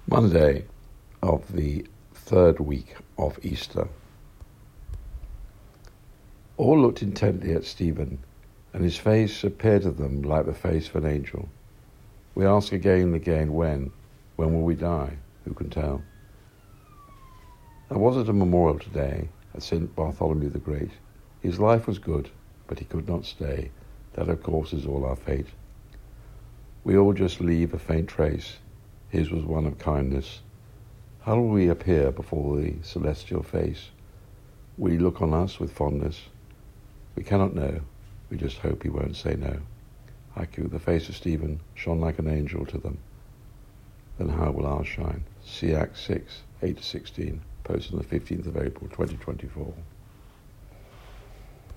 Monday of the third week of Easter. All looked intently at Stephen, and his face appeared to them like the face of an angel. We ask again and again, when will we die? Who can tell? There wasn't a memorial today at St. Bartholomew the Great. His life was good, but he could not stay. That, of course, is all our fate. We all just leave a faint trace. His was one of kindness. How will we appear before the celestial face? Will he look on us with fondness? We cannot know. We just hope he won't say no. Haiku, the face of Stephen shone like an angel to them. Then how will ours shine? See Acts 6, 8-16, posted on the 15th of April, 2024.